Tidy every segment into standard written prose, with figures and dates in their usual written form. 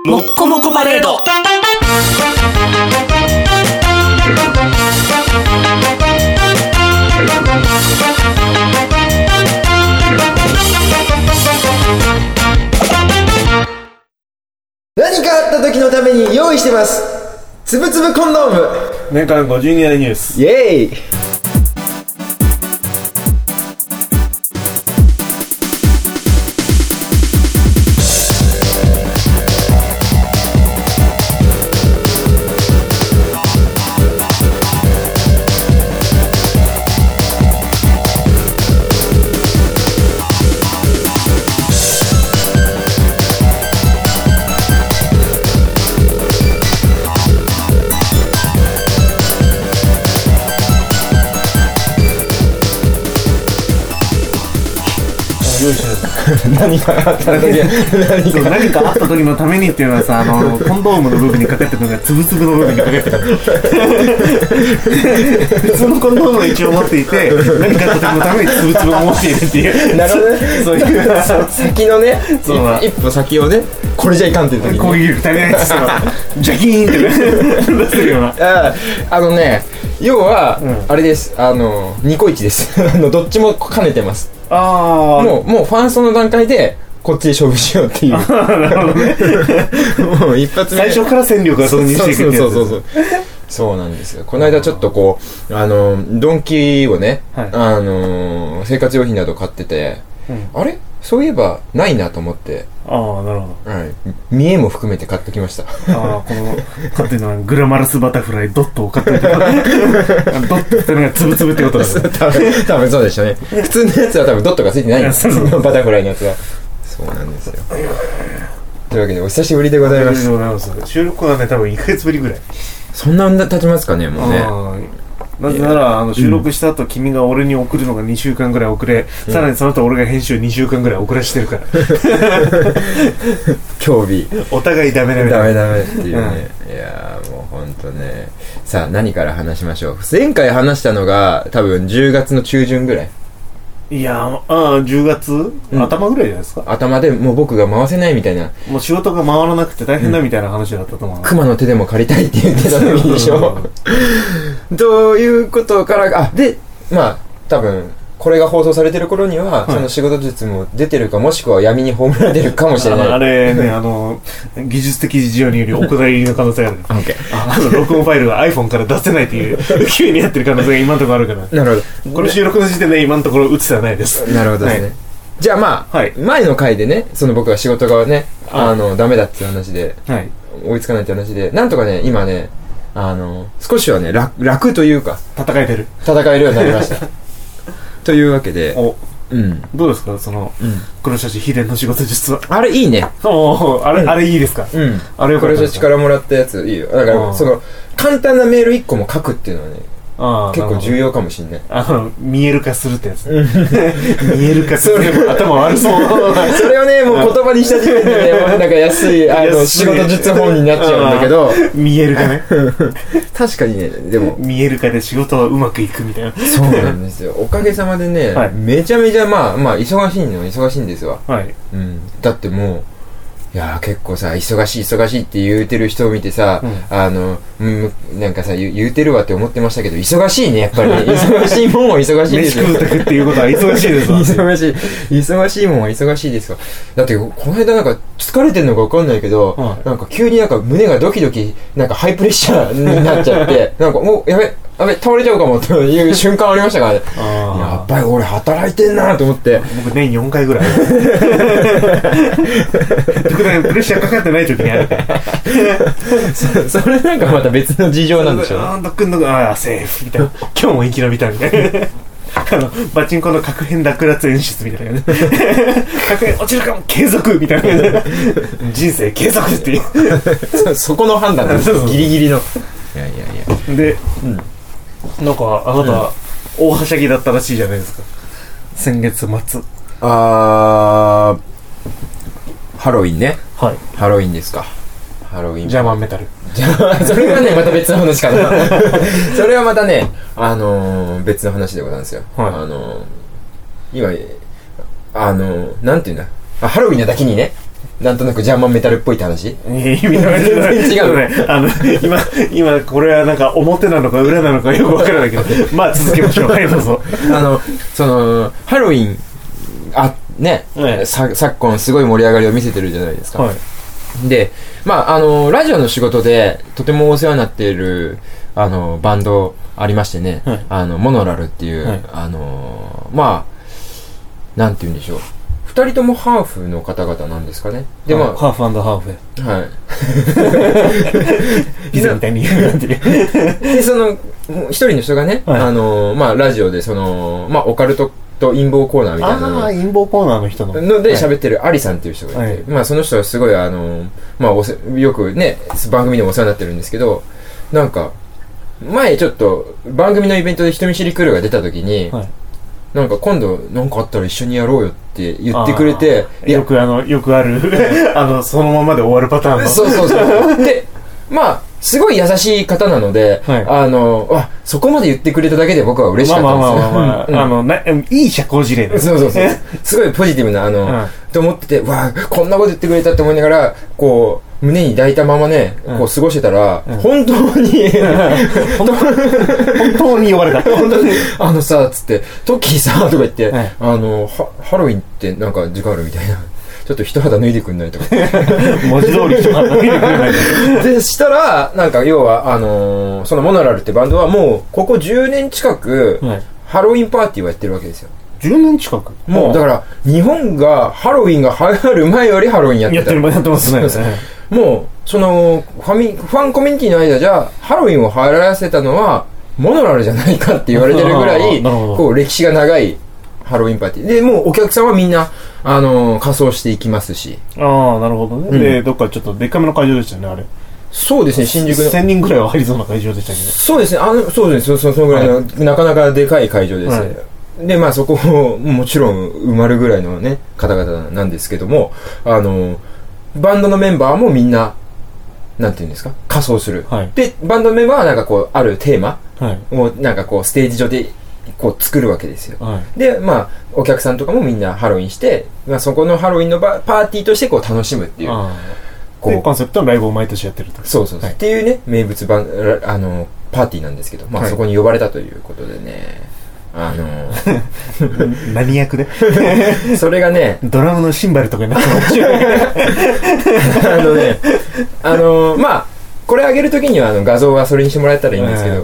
もっこもこパレード。 何かあった時のために用意してます。つぶつぶコンドーム。 年間52代ニュース。 イエーイ。何かあった時何かあった時のためにっていうのはさ、コンドームの部分にかかってるのがつぶつぶの部分にかかってる普通のコンドームを一応持っていて、何かあった時のためにつぶつぶを持っているっていう。 なるほどね。 そういう先のね、一歩先をね、これじゃいかんっていう時に、ね、 攻撃力足りないってジャキーンって出せるような。 要は、あれです。ニコイチです。どっちも兼ねてます。もうファーストの段階でこっちで勝負しようっていう。なるほどね。もう一発目最初から戦力が投入していくってやつ。 そうなんですよ。この間ちょっとこうドンキをね、はい、生活用品など買ってて、あれそういえばないなと思って。 なるほど。 はい。見栄も含めて買ってきました。 この買ってるのはグラマラスバタフライドットを買ってる。ドットってのがつぶつぶってことだね。 多分そうでしたね。普通のやつは多分ドットがついてないんですよ。バタフライのやつは。そうなんですよ。というわけでお久しぶりでございます。 収録はね、多分1ヶ月ぶりぐらい。 そんな経ちますかね、もうね。 なぜなら収録した後、君が俺に送るのが2週間ぐらい遅れ、さらにその後俺が編集2週間ぐらい遅らしてるから興味お互いダメっていうね、 いやもうほんとね。さあ何から話しましょう。前回話したのが多分10月の中旬ぐらい。 いや10月、頭ぐらいじゃないですか。頭でもう僕が回せないみたいな、 もう仕事が回らなくて大変だみたいな話だったと思う。 熊の手でも借りたいって言ってたのにでしょということからで多分これが放送されてる頃には、その仕事術も出てるか、もしくは闇に葬られてるかもしれない。 あれね、技術的事情によりお蔵入りの可能性がある。録音ファイルが iPhone から出せないという急にやってる可能性が今のところあるから。 なるほど。 この収録の時点で今のところ打つてはないです。 なるほどですね。じゃあ前の回でね、その僕は仕事がね、ダメだっていう話で、追いつかないって話で、なんとかね、今ね、少しはね、楽というか、戦えるようになりました。というわけで、 どうですか、その、黒シャチ秘伝の仕事術は。 あれいいね。 あれいいですか。 あれ黒シャチからもらったやついいよ。だからその簡単なメール1個も書くっていうのはね、結構重要かもしんない。 見える化するってやつ。見える化する。頭悪そう。 それをね、もう言葉にした時点でね、なんか安い仕事術本になっちゃうんだけど、 見える化ね。 確かにね、でも見える化で仕事はうまくいくみたいな。 そうなんですよ。おかげさまでね、めちゃめちゃ忙しいんですわ。だってもう、いや結構さ、忙しいって言うてる人を見てさ、なんかさ、言うてるわって思ってましたけど、忙しいね、やっぱり。忙しいもんは忙しいですよ。 飯食うてくっていうことは忙しいですわ。 忙しいもんは忙しいですわ。だって、この間なんか疲れてんのか分かんないけど、なんか急になんか胸がドキドキ、なんかハイプレッシャーになっちゃって、なんかもう、やべ、倒れちゃうかもという瞬間ありましたからね。やっぱり俺働いてんなと思って。 僕年4回ぐらい。特段プレッシャーかかってない時にあるから。 それなんかまた別の事情なんでしょ。 セーフみたいな。今日も生き延びたみたいな。バチンコの確変落脱演出みたいな。確変落ちるかも継続みたいな。人生継続っていう。 そこの判断なんですよ。ギリギリの。いや。 で、なんかあなた、大はしゃぎだったらしいじゃないですか、先月末。 ハロウィンね。ハロウィンですか。ハロウィンジャーマンメタル。 それはねまた別の話かな。それはまたね別の話でございますよ。今なんていうんだ、ハロウィンのだけにね、 なんとなくジャーマンメタルっぽいって話？ 意味が全然違うね。今これはなんか表なのか裏なのかよくわからないけど、まあ続けましょう。はい、どうぞ。 ハロウィン、昨今すごい盛り上がりを見せてるじゃないですか。はい、で、ラジオの仕事でとてもお世話になっている、バンドありましてね、はい、モノラルっていう、はい、なんて言うんでしょう。二人ともハーフの方々なんですかね。 で、ハーフ&ハーフ。 はい。 ピザみたいに言うなんて。で、 一人の人がね、はい、ラジオでオカルトと陰謀コーナーみたいなの。 陰謀コーナーの人の。 で喋ってるアリさんっていう人がいて、はい、その人はすごいよくね、番組でもお世話になってるんですけど、なんか、前ちょっと番組のイベントで人見知りクルーが出た時に、はい、なんか今度なんかあったら一緒にやろうよって言ってくれて、 よくあるそのままで終わるパターンの。 そうで、すごい優しい方なので、はい、そこまで言ってくれただけで僕は嬉しかったんですよ。 いい社交辞令です。 そうすごいポジティブなと思ってて、こんなこと言ってくれたって思いながら、こう胸に抱いたままね、こう過ごしてたら、本当に本当に呼ばれた。 本当にさ、つって、トッキーさ、とか言って、ハロウィンってなんか時間あるみたいな。ちょっと一肌脱いでくんないとか。 文字通り一肌脱いでくんないとか。 で、したら、なんか要は、そのモノラルってバンドはもう、ここ10年近く、ハロウィンパーティーをやってるわけですよ。 10年近くもう、だから、日本がハロウィンが流行る前よりハロウィンやってた。 やってますね。 もう、ファンコミュニティの間じゃ、ハロウィンを流行らせたのは、モノラルじゃないかって言われてるぐらい、こう、歴史が長いハロウィンパーティー。で、もうお客さんはみんな、仮装していきますし。 ああ、なるほどね。で、どっかちょっとでっかめの会場でしたよね、あれ。 そうですね、新宿の。 1000人ぐらいは入りそうな会場でしたけど。 そうですね、そうですね、そのぐらいの、なかなかでかい会場です。で、そこも、もちろん埋まるぐらいのね、方々なんですけども、バンドのメンバーもみんな、なんていうんですか、仮装する。はい、で、バンドのメンバーはなんかこう、あるテーマを、なんかこう、ステージ上で、こう作るわけですよ。はい、で、お客さんとかもみんなハロウィンして、そこのハロウィンのパーティーとしてこう楽しむっていう。 コンセプトのライブを毎年やってると。 そう、はい、っていうね、名物パーティーなんですけど、そこに呼ばれたということでね、 何役でそれがね、 ドラムのシンバルとかになってますこれ上げるときには画像はそれにしてもらえたらいいんですけど、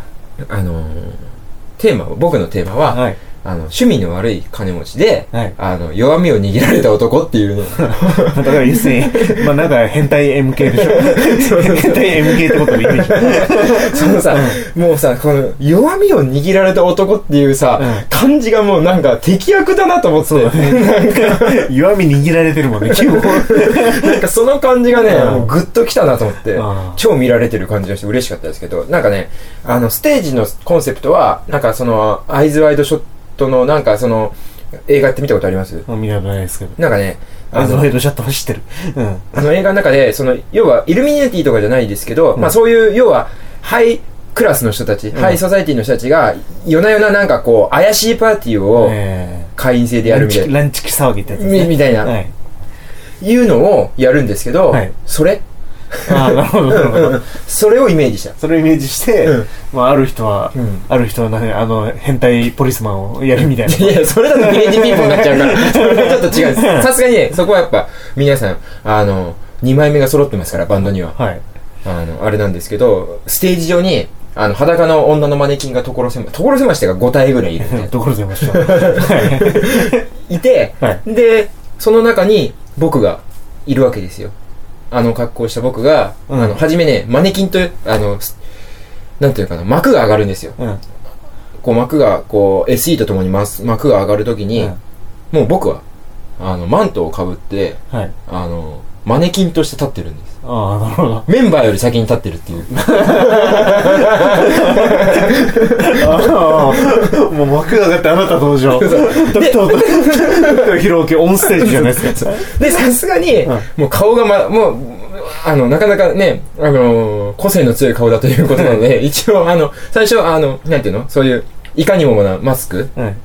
僕のテーマは、はい、趣味の悪い金持ちで、はい、弱みを握られた男っていうね。 だから要するに、なんか変態 MK でしょ。変態 MK ってことでいいでしょ。 そのさ、もうさ、この弱みを握られた男っていうさ、感じがもうなんか敵役だなと思って。なんか弱み握られてるもんね、基本。 なんかその感じがね、もうグッときたなと思って、超見られてる感じがして嬉しかったですけど、なんかね、ステージのコンセプトは、なんかアイズワイドショットのなんか映画って見たことあります？ 見たことないですけど。 なんかね、 アイズワイドショット走ってる。 映画の中で、要はイルミナティとかじゃないですけど、そういう、要は、ハイクラスの人たち、ハイソサイティの人たちが、夜な夜ななんかこう、怪しいパーティーを、会員制でやるみたいな。 ランチキ騒ぎってやつですね。 みたいな。いうのをやるんですけど、それなるほど。 それをイメージした。 それをイメージして、ある人は変態ポリスマンをやるみたいな。 いや、それだとビレッジピーポーになっちゃうから、それはちょっと違うんです。さすがにね、そこはやっぱ、皆さん、2枚目が揃ってますから、バンドには。はい。あれなんですけど、ステージ上に、裸の女のマネキンが所狭しが5体ぐらいいるんで。 所狭しいて、で、その中に僕がいるわけですよ。格好した僕が、はじめね、マネキンと、なんていうかな、幕が上がるんですよ。こう幕が、こう、SE とともに幕が上がるときに、もう僕は、マントをかぶって、マネキンとして立ってるんです。 ああ、なるほど。 メンバーより先に立ってるっていう。 もう幕が上がってあなた登場。ドクターヒロオケオンステージじゃないですか。 で、さすがに、もう顔がもう、なかなかね、個性の強い顔だということなので、一応、最初、なんていうのそういう、いかにもなマスク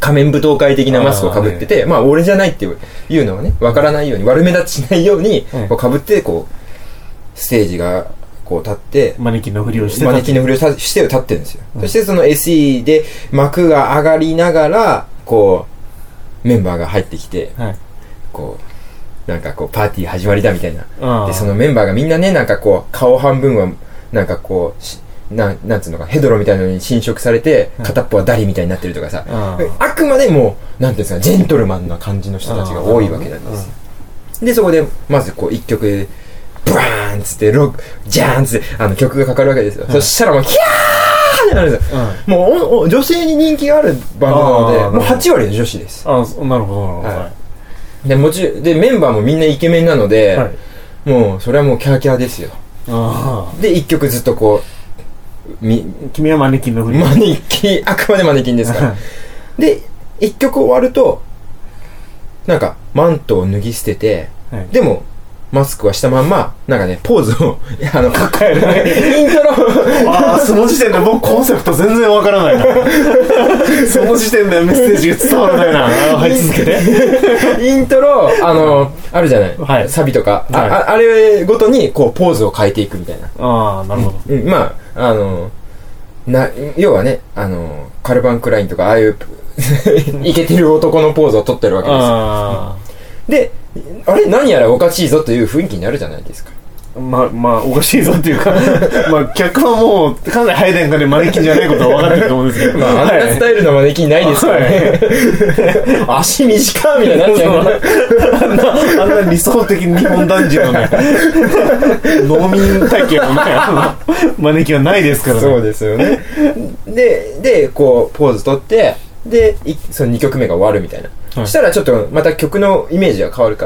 仮面舞踏会的なマスクをかぶってて、まあ俺じゃないっていうのはね、わからないように、悪目立ちしないように、こうかぶって、こう、ステージが、こう立って、 マネキンのふりをして立ってるんですよ。そしてその SE で幕が上がりながら、こう、メンバーが入ってきて、こう、なんかこう、パーティー始まりだみたいな。で、そのメンバーがみんなね、なんかこう、顔半分は、なんかこう、なんつうのか、ヘドロみたいなのに侵食されて、片っぽはダリみたいになってるとかさ、あくまでも、なんていうんですか、ジェントルマンな感じの人たちが多いわけなんです。で、そこで、まずこう、一曲、ブワーンつって、ジャーンつって、曲がかかるわけですよ。そしたらもう、キャーってなるんですよ。もう、女性に人気があるバンドなので、もう8割の女子です。 なるほど、なるほど。で、メンバーもみんなイケメンなので、もう、それはもうキャーキャーですよ。で、一曲ずっとこう、 君はマネキンのふり。 あくまでマネキンですから。で、一曲終わると、なんか、マントを脱ぎ捨てて、でも、マスクはしたまんま、なんかね、ポーズを、 抱えるね。 イントロその時点で僕コンセプト全然わからないな。その時点でメッセージが伝わらないな。はい、続けて。 イントロ、あるじゃない、サビとか、あれごとに、こう、ポーズを変えていくみたいな。 なるほど。 まあ、要はね、カルバン・クラインとか、ああいう、イケてる男のポーズを取ってるわけですよ。で、あれ何やらおかしいぞという雰囲気になるじゃないですか。 まあおかしいぞっていうか客はもうかなり早い段階でマネキンじゃないことは分かってると思うんですけど、 あんなスタイルのマネキンないですからね。足短みたいになっちゃうあんな理想的日本男児のね農民体系のねマネキンはないですからね。 そうですよね。でこうポーズ取って、でその2曲目が終わるみたいな。そしたらちょっとまた曲のイメージが変わるから、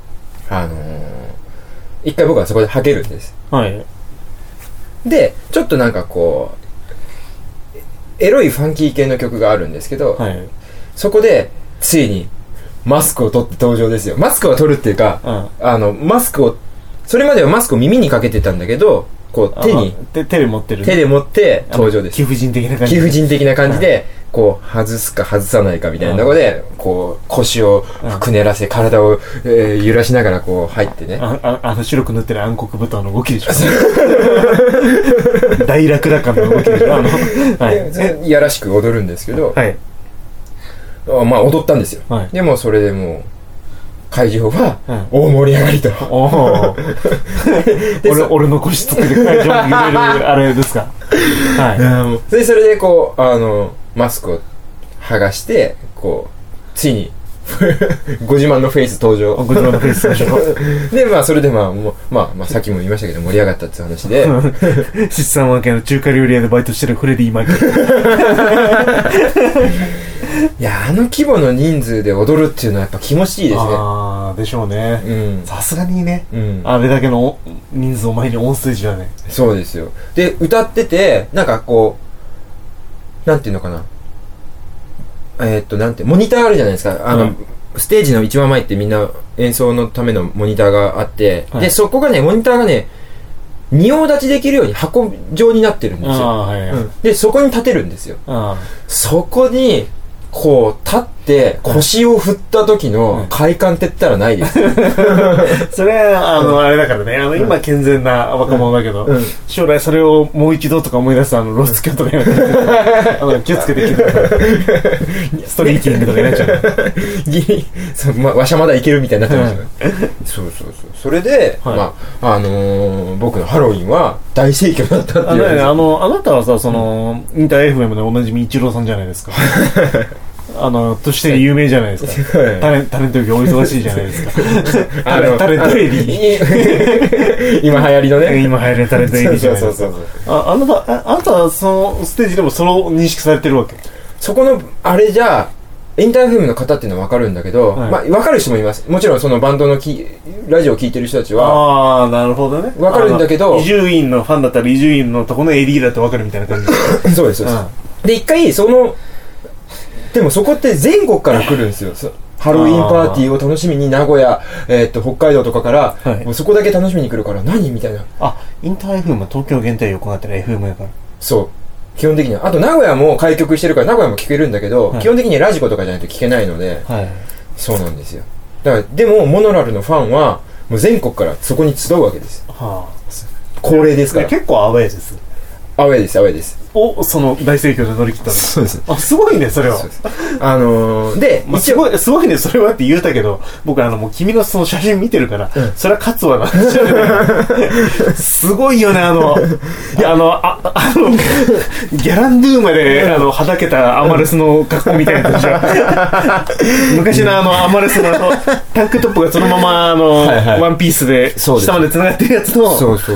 一回僕はそこではけるんです。で、ちょっとなんかこう、エロいファンキー系の曲があるんですけど、そこでついにマスクを取って登場ですよ。マスクを取るっていうか、マスクを、それまではマスクを耳にかけてたんだけど、こう手で持ってる、 手で持って登場です。 貴婦人的な感じ。 貴婦人的な感じで、こう外すか外さないかみたいなところで、こう腰をくねらせ、体を、揺らしながらこう入ってね。 白く塗ってる暗黒舞踏の動きでしょ。大楽々感の動きでしょ。 いやらしく踊るんですけど、まあ踊ったんですよ。でもそれでもう会場は大盛り上がりと。 俺の腰つけて会場に揺れるあれですか。 でそれでこうマスクを剥がして、こうついにご自慢のフェイス登場。 ご自慢のフェイス登場。 でまあそれでまあさっきも言いましたけど盛り上がったって話で、 七三分けの中華料理屋でバイトしてるフレディ・マーキュいや規模の人数で踊るっていうのはやっぱ気持ちいいですね。 でしょうね。さすがにね、あれだけの人数を前にオンステージはね。 そうですよ。で歌ってて、なんかこうなんていうのかな、なんてモニターあるじゃないですか。ステージの一番前ってみんな演奏のためのモニターがあって、でそこがね、モニターがね仁王立ちできるように箱状になってるんですよ。でそこに立てるんですよ。そこにこう立って腰を振った時の快感って言ったらないです、 それはあれだからね、今健全な若者だけど、将来それをもう一度とか思い出す露出狂とか気をつけてストリーキングとかになっちゃう。 わしゃまだいけるみたいになってますよね。そうそれで、僕のハロウィンは大盛況だったっていう。 あなたはさ、インター FM でおなじみイチローさんじゃないですか。として有名じゃないですか。タレント業お忙しいじゃないですか。タレントエリー。 今流行りのね。 今流行りのタレントエリーじゃないですか。あなたはそのステージでもそれを認識されてるわけ？ そこの、あれじゃ、インターフェムの方っていうのは分かるんだけど、分かる人もいます。もちろんそのバンドのラジオを聴いてる人たちは。 なるほどね。 分かるんだけど。 伊集院のファンだったら伊集院のとこのエリーだと分かるみたいな感じ。そうです、そうです。で、一回でもそこって全国から来るんですよ。ハロウィンパーティーを楽しみに名古屋、北海道とかから、もうそこだけ楽しみに来るから何みたいな。 インター FM は東京限定横があったら FM やから。 そう。 基本的には。あと名古屋も開局してるから名古屋も聞けるんだけど、基本的にラジコとかじゃないと聞けないので、そうなんですよ。だからでもモノラルのファンはもう全国からそこに集うわけです。恒例ですから。 結構アウェーです。 アウェーです、アウェーです。 その大盛況で乗り切ったの。 そうです。 すごいね、それは。 で、 すごいね、それはって言うたけど、僕もう君のその写真見てるから、それは勝つわな。すごいよね、ギャランドゥーマで、はだけたアマレスの格好みたいなやつでしょ。昔のアマレスのタンクトップがそのままワンピースで下まで繋がってるやつの、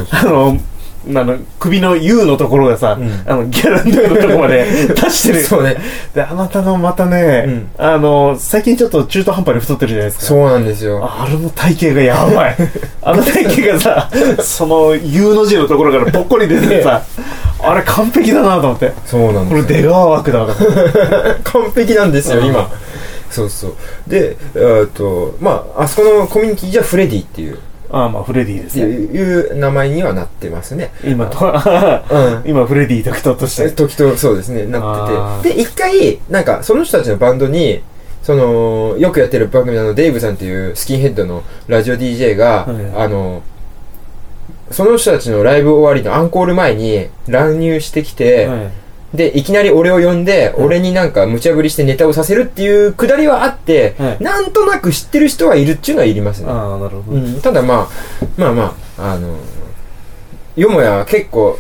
首の U のところがさ、ギャランドゥのところまで出してる。 そうね。 で、あなたのまたね、最近ちょっと中途半端に太ってるじゃないですか。 そうなんですよ。 あれの体型がやばい。あの体型がさ、その U の字のところからぽっこり出てさ、あれ完璧だなと思って。 そうなんですよ。 これ出川枠だわ。 完璧なんですよ、今。そうそう。で、あそこのコミュニティじゃフレディっていう。 フレディですね。 いう名前にはなってますね。 今フレディ時として。 時と、そうですね、なってて。で、一回、その人たちのバンドに、よくやってる番組デイブさんっていうスキンヘッドのラジオ DJ が、その人たちのライブ終わりのアンコール前に乱入してきて、で、いきなり俺を呼んで、俺に無茶ぶりしてネタをさせるっていうくだりはあって、なんとなく知ってる人はいるっていうのはいりますね。 なるほど。 ただよもや結構、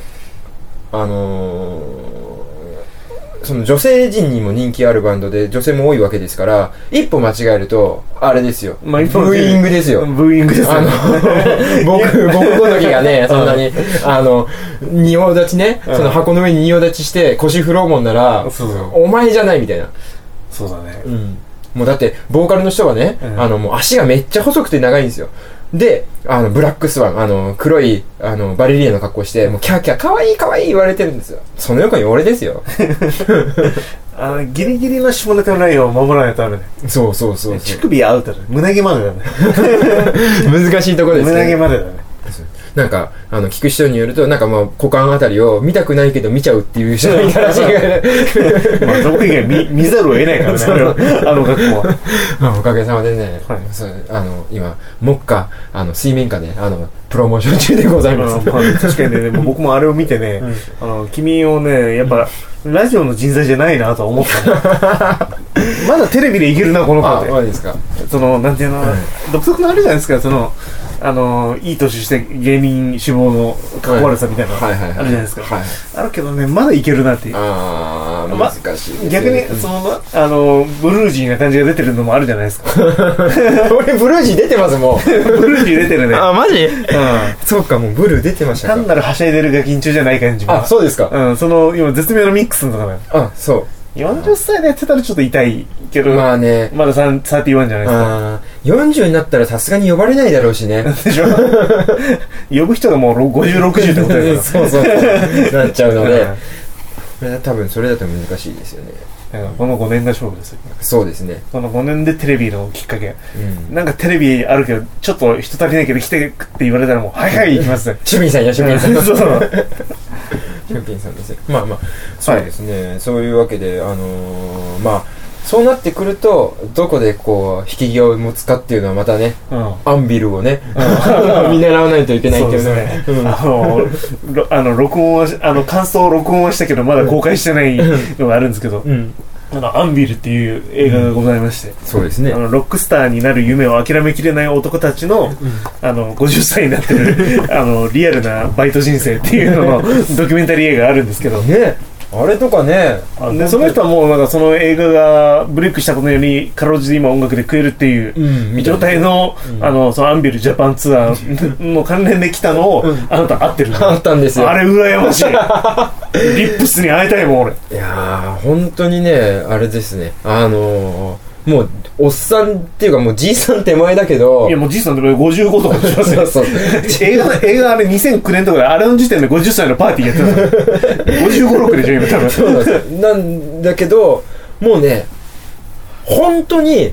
その女性陣にも人気あるバンドで女性も多いわけですから、一歩間違えると、あれですよ。ブーイングですよ。 ブーイングですよ。 僕ごときがね、そんなに、仁王立ちね、その箱の上に仁王立ちして腰振ろうもんなら、お前じゃないみたいな。 そうだね。 もうだって、ボーカルの人はね、もう足がめっちゃ細くて長いんですよ。で、ブラックスワン、黒い、バレリーナの格好して、もうキャーキャー、かわいいかわいい言われてるんですよ。その横に俺ですよ。 ギリギリの下ネタのラインを守らないとダメね。 そう。 乳首アウトだね。胸毛までだね。 難しいところですね。 胸毛までだね。 聞く人によると、股間あたりを見たくないけど見ちゃうっていう人がいたらしいから。 そこ以外見ざるを得ないからね、格好は。おかげさまでね、今、目下、水面下で、プロモーション中でございます。 確かにね、僕もあれを見てね、君をね、やっぱ、ラジオの人材じゃないなと思ったまだテレビでいけるな、この子って。 マジですか。 なんていうの、独特のあるじゃないですか、いい年して芸人志望のかっこ悪さみたいなのあるじゃないですか。あるけどね、まだいけるなっていう。 難しい。 逆に、ブルージーな感じが出てるのもあるじゃないですか。 俺、ブルージー出てますもん。 ブルージー出てるね。 マジ？そうか、もうブルー出てましたか。 単なるはしゃいでるガキン中じゃない感じも。 そうですか。 今、絶妙なミックスのとかだよ。 そう。 40歳でやってたらちょっと痛いけど、 まだ 31じゃないですか。 40になったらさすがに呼ばれないだろうしね。 でしょ呼ぶ人がもう50、60ってことですから。 そうなっちゃうので、多分それだと難しいですよね。 この5年が勝負ですよ。 そうですね。 この5年でテレビのきっかけ。テレビあるけど、ちょっと人足りないけど来てって言われたらもう、はい行きます。 趣味さんや、趣味さん。 そう。 キャンピンさんですね。そうですね。そういうわけで、そうなってくると、どこで引き際を持つかっていうのはまたね、アンビルをね、見習わないといけないっていうのね。 録音は、感想を録音はしたけど、まだ公開してないのがあるんですけど、アンビルっていう映画がございまして、 そうですね。 ロックスターになる夢を諦めきれない男たちの、50歳になってる、リアルなバイト人生っていうののドキュメンタリー映画があるんですけど、 ね。あれとかね。 で、その人はもうその映画がブレイクしたことにより、かろうじて今音楽で食えるっていう状態の、そのアンビルジャパンツアーの関連で来たのを、あなた会ってる。 あったんですよ。 あれ羨ましい。リップスに会いたいもん、俺。 いやー、本当にね、あれですね。もう、おっさんっていうかもうじいさん手前だけど。 いやもうじいさんでも55とかでしょ。そう。映画あれ2009年とかで、あれの時点で50歳のパーティーやってたの。55、6でしょ、今多分。 そうなんですよ。なんだけど、もうね、本当に、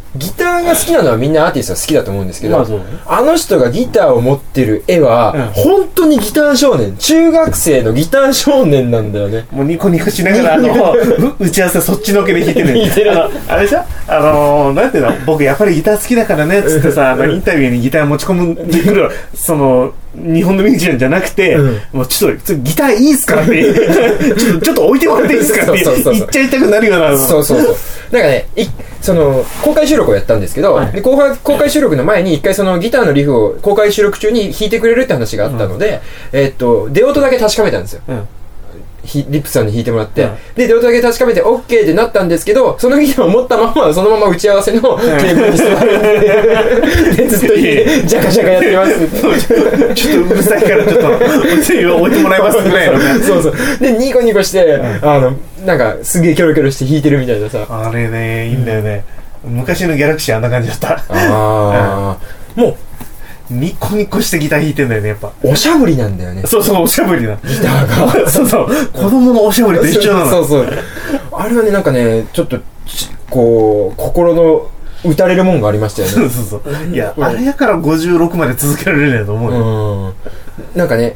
ギターが好きなのはみんなアーティストは好きだと思うんですけど、 まあそうね、 あの人がギターを持ってる絵は、本当にギター少年、中学生のギター少年なんだよね。 もうニコニコしながら、打ち合わせそっちのけで弾いてる。弾いてる。あれじゃなんていうの、僕やっぱりギター好きだからね、つってさ、インタビューにギター持ち込むでくる、日本のミュージシャンじゃなくて、もうちょっとギターいいっすかってちょっと置いてもらっていいっすかって言っちゃいたくなるような。 そうそうそう。なんかね、公開収録をやったんですけど、はい、で公開収録の前に一回そのギターのリフを公開収録中に弾いてくれるって話があったので、出音だけ確かめたんですよ。リップさんに弾いてもらって、で、出音だけ確かめて OK ってなったんですけど、そのギターを持ったまま、そのまま打ち合わせのテーブルに座るんで、ずっとジャカジャカやってますちょっとうるさいからちょっと置いてもらいますね。 そうそう。で、ニコニコして、なんかすげえキョロキョロして弾いてるみたいなさ。 あれね、いいんだよね。昔のギャラクシーあんな感じだった。もう、ニコニコしてギター弾いてんだよね、やっぱ。 おしゃぶりなんだよね。 そうそう、おしゃぶりだ。 ギターが。 そうそう、子供のおしゃぶりと一緒なの。 そうそう。あれはね、なんかね、ちょっと、こう、心の打たれるもんがありましたよね。 そうそう。いや、あれやから56まで続けられるんだと思うよ。 なんかね、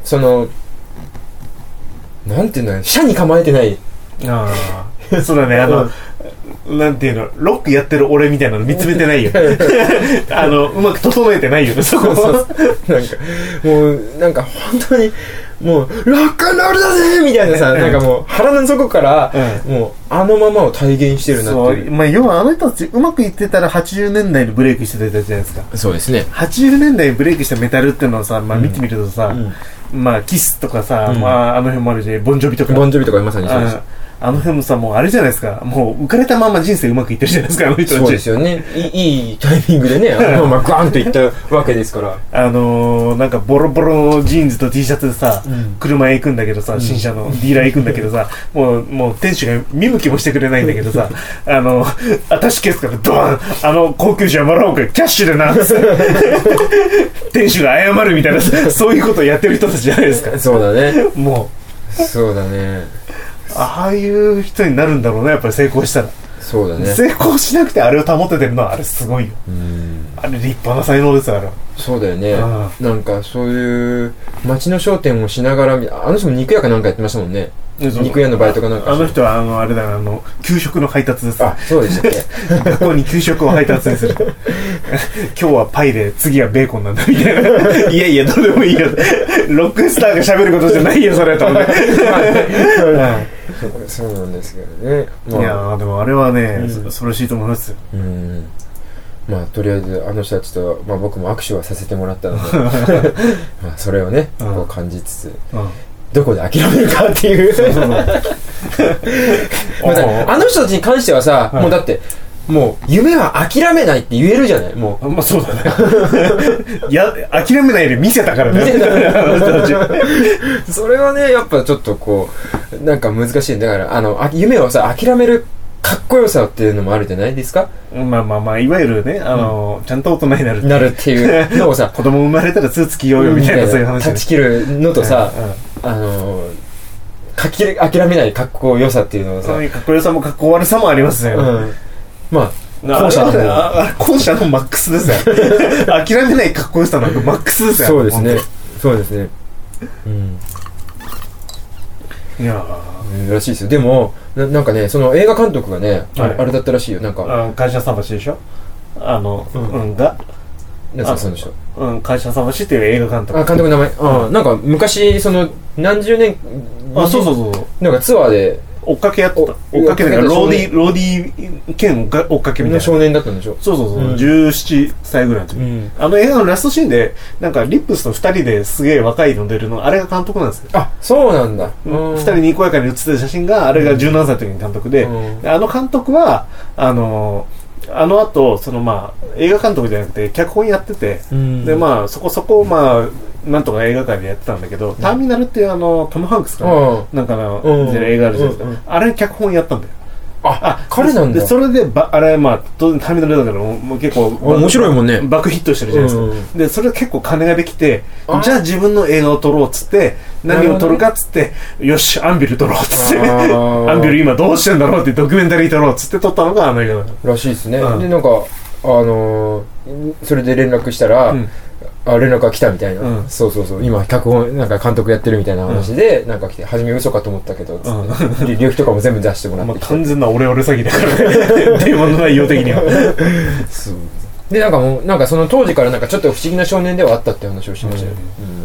なんていうんだろう、車に構えてない。 ああ。そうだね、なんていうの、ロックやってる俺みたいなの見つめてないよ。うまく整えてないよね、そこ。 なんか本当に、もう、ロックンロールだぜみたいなさ、なんかもう、腹の底から、もう、あのままを体現してるなっていう。 まあ、要はあの人たち、うまくいってたら80年代にブレイクしてたじゃないですか。 そうですね。 80年代にブレイクしたメタルっていうのをさ、まあ見てみるとさ、まあ、キスとかさ、まあ、あの辺もあるし、ボンジョビとか。 ボンジョビとかまさにそうです。 あの辺もさ、もうあれじゃないですか。もう浮かれたまま人生うまくいってるじゃないですか、あの人たち。 そうですよね。いいタイミングでね、まあガーンといったわけですから。 なんかボロボロのジーンズと T シャツでさ、車へ行くんだけどさ、新車のディーラー行くんだけどさ、もう店主が見向きもしてくれないんだけどさ、アタッシュケースからドーン高級車もらおうか、キャッシュでな、店主が謝るみたいな、そういうことをやってる人たちじゃないですか。 そうだね。 もう。そうだね。 ああいう人になるんだろうね、やっぱり成功したら。 そうだね。 成功しなくてあれを保ててるのはあれすごいよ。あれ立派な才能ですよ、あれは。 そうだよね。なんかそういう街の商店をしながら、あの人も肉屋かなんかやってましたもんね。肉屋のバイトかなんか。 あの人はあれだよ、給食の配達です。 あ、そうでしたっけ。 学校に給食を配達にする。今日はパイで次はベーコンなんだみたいな。いやいや、どうでもいいよ。ロックスターが喋ることじゃないよ、それと思って。 そうなんですけどね。 いやー、でもあれはね、素晴らしいと思いますよ。 まあ、とりあえずあの人たちと、まあ、僕も握手はさせてもらったのでまあそれをね、こう感じつつ、どこで諦めるかっていうあの人たちに関してはさ、もうだってもう夢は諦めないって言えるじゃない。もうまあそうだね。いや諦めないで見せたからね。 それはねやっぱちょっとこうなんか難しい。だから夢をさ諦めるかっこよさっていうのもあるじゃないですか。 まあまあまあ、いわゆるね、ちゃんと大人になるっていうのをさ、 子供生まれたらスーツ着ようよみたいな、そういう話。 断ち切るのとさ、諦めないかっこよさっていうのをさ、 そういうかっこよさもかっこ悪さもありますよ。 まあ、 後者のマックスですよ。諦めないかっこよさのマックスですよ。 そうですね。そうですね。 いやらしいですよ。でもなんかね、その映画監督がね、あれだったらしいよ。なんか会社さばしでしょ。がなんかその人。 会社さばしっていう映画監督。 監督の名前。なんか昔その何十年。 そうなんかツアーで追っかけやってた。追っかけだからローディー兼追っかけみたいな少年だったんでしょ。 そう17歳ぐらいの時、映画のラストシーンでなんかリップスと2人ですげえ若いの出るの、あれが監督なんですよ。 あ、そうなんだ。 2人にこやかに写ってる写真があれが17歳の時に監督で、あの監督はあの後映画監督じゃなくて脚本やってて、でまあそこそこなんとか映画館でやってたんだけど、ターミナルっていうトム・ハンクスかな、なんかの映画あるじゃないですか、あれ脚本やったんだよ。 彼なんだ。 でそれであれ当然ターミナルだからもう結構面白いもんね。 爆ヒットしてるじゃないですか。でそれで結構金ができて、じゃあ自分の映画を撮ろうっつって、何を撮るかっつって、よしアンビル撮ろうっつって、アンビル今どうしてんだろうってドキュメンタリー撮ろうっつって撮ったのがあの映画だらしいですね。でなんかそれで連絡したら、連絡が来たみたいな、そう今脚本なんか監督やってるみたいな話で、なんか来て初め嘘かと思ったけどつって、履歴とかも全部出してもらって、 完全なオレオレ詐欺だからね電話の内容的にはそうでなんかもうなんかその当時からなんかちょっと不思議な少年ではあったって話をしましたよ、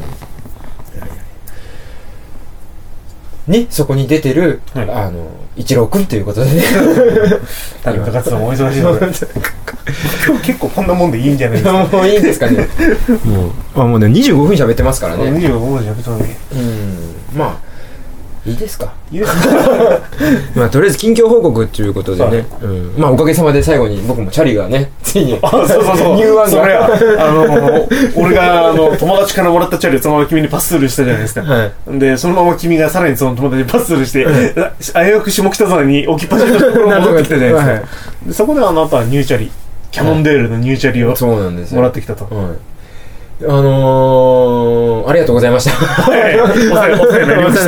ね、そこに出てる、一郎くんということでねタレント活動もお忙しいので今日結構こんなもんでいいんじゃないですかもういいんですかねもうね25分喋ってますからね 25分喋ったのにまあいいですかまあとりあえず近況報告ということでね、まあおかげさまで最後に僕もチャリがねついにそうニューワンが俺が友達からもらったチャリをそのまま君にパスツールしたじゃないですか、でそのまま君がさらにその友達にパスツールしてあやうく下北沢に置きっぱなしのところを戻ってきたじゃないですかでそこであなたはニューチャリキャノンデールのニューチャリをもらってきたと、 ありがとうございました。お世話になりました。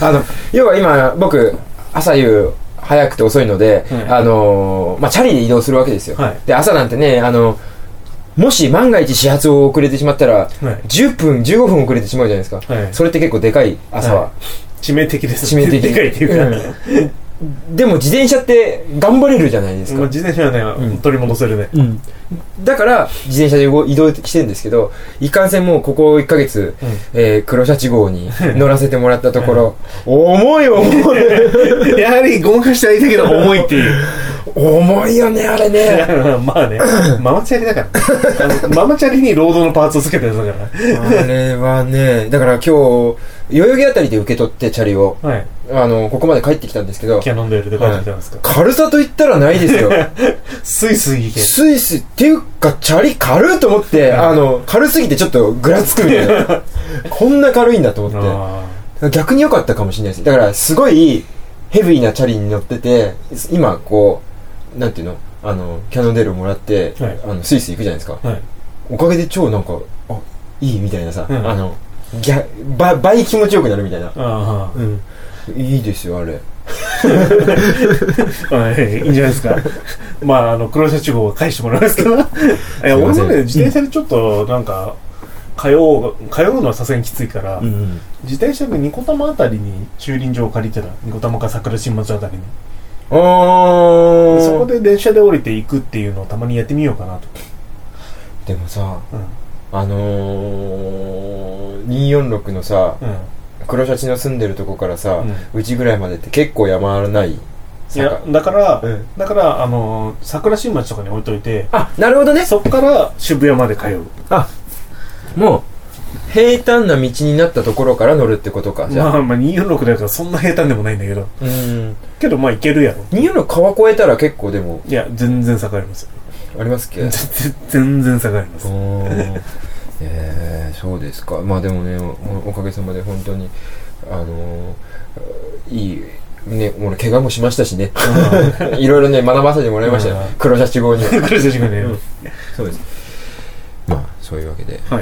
要は今、僕、朝夕早くて遅いので、チャリで移動するわけですよ。で、朝なんてね、もし万が一始発を遅れてしまったら、10分、15分遅れてしまうじゃないですか。それって結構でかい、朝は。 致命的です。 致命的。 でかいっていうか。 でも自転車って頑張れるじゃないですか。 自転車はね、取り戻せるね。 だから自転車で移動してるんですけど、いかんせんもうここ1ヶ月、黒シャチ号に乗らせてもらったところ、重いやはりごまかしてはいたけど重いっていう。 重いよねあれねまあねママチャリだからママチャリにロードのパーツをつけてるんだからあれはねだから今日代々木あたりで受け取ってチャリを、ここまで帰ってきたんですけどキャノンデールで帰ってきたんですか、 軽さと言ったらないですよスイスイいけるスイスっていうかチャリ軽いと思って、軽すぎてちょっとぐらつくみたいなこんな軽いんだと思って逆に良かったかもしれないですだからすごいヘビーなチャリに乗ってて今こうなんていうのキャノンデールをもらって、スイス行くじゃないですか、おかげで超なんかいいみたいなさ、倍気持ちよくなるみたいな、いいですよあれいいんじゃないですかまあ黒シャチ号は返してもらいますけどいや俺もね自転車でちょっとなんか通うのはさすがにきついから、自転車でニコタマあたりに駐輪場を借りてたニコタマか桜新町あたりにそこで電車で降りていくっていうのをたまにやってみようかなとでもさ、246のさ、黒シャチの住んでるとこからさ、うちぐらいまでって結構山あるないいやだから桜新町とかに置いといてなるほどねそっから渋谷まで通うもう平坦な道になったところから乗るってことか。 まあ246だからそんな平坦でもないんだけど。けどまあ行けるやろ。 246川越えたら結構でも。 いや全然坂ありますよ。 ありますっけ？ 全然坂あります。 そうですか。まあでもね おかげさまで本当にいいね俺怪我もしましたしね。いろいろね学ばせてもらいましたよ。黒シャチ号に。 黒シャチ号ね。 そうです。まあそういうわけで。はい。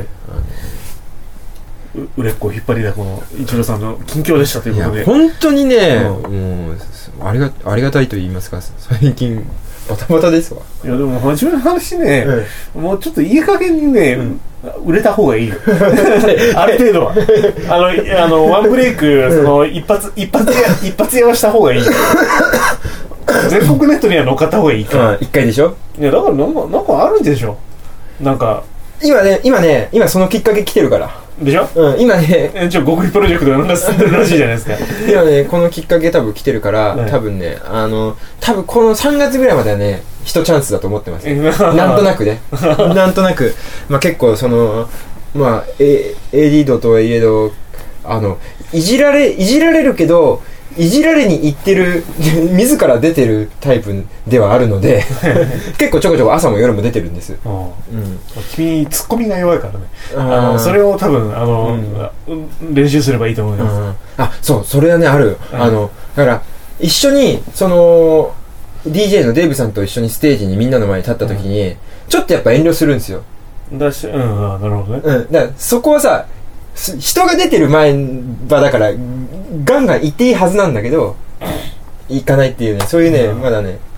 売れっ子を引っ張りだこの一郎さんの近況でしたということで本当にね、もうありがたいと言いますか最近バタバタですわいやでも真面目な話ね、もうちょっといい加減にね、売れた方がいいよある程度はワンブレイクその一発やらした方がいい全国ネットには乗っかった方がいいから一回でしょいやだからなんかあるんでしょなんか今そのきっかけ来てるからでしょ、 今ね極秘プロジェクトがなんか進んでるらしいじゃないですか今ねこのきっかけ多分来てるから、多分ね多分この3月ぐらいまではね一チャンスだと思ってますなんとなくねなんとなく結構そのAD 度とはいえどいじられるけどいじられに行ってる自ら出てるタイプではあるので結構ちょこちょこ朝も夜も出てるんです。 君ツッコミが弱いからねそれを多分練習すればいいと思います。 そうそれはねあるだから一緒にその DJ のデーブさんと一緒にステージにみんなの前に立った時に、ちょっとやっぱ遠慮するんですよ。 なるほどね。 だからそこはさ人が出てる前場だからガンガン行っていいはずなんだけど行かないっていうねそういうね、まだね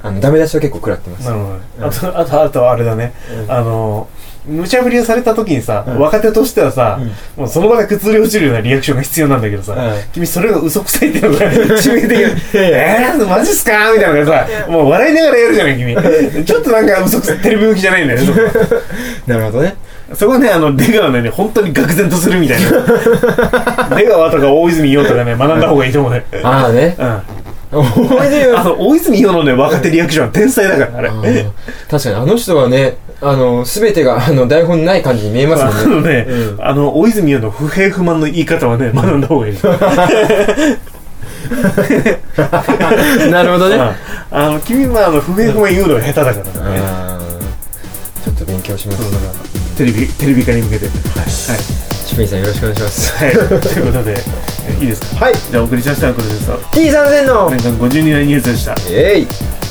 ダメ出しは結構食らってます。 なるほど。あとあれだね、無茶ぶりをされた時にさ、若手としてはさ、もうその場で崩れ落ちるようなリアクションが必要なんだけどさ、君それが嘘くさいっていうのが致命的なマジっすかみたいなのがさ、もう笑いながらやるじゃない君。ちょっとなんか嘘くさい、テレビ向きじゃないんだよね。 なるほどね。 そこはね、出川のね、本当に愕然とするみたいな。出川とか大泉洋とかね、学んだ方がいいと思うね。 ああね。 大泉洋のね、若手リアクションは天才だから、あれ。 確かに、あの人はね、すべてが、台本ない感じに見えますもんね。 大泉洋の不平不満の言い方はね、学んだ方がいい。 なるほどね。 君は不平不満言うのが下手だからね。 ちょっと勉強します。 テレビ化に向けて。はい。 シュペイさんよろしくお願いします。 はい。ということで、いいですか？ はい。 じゃあお送りしましたのはこれです。 T3000の年間52年ニュースでした。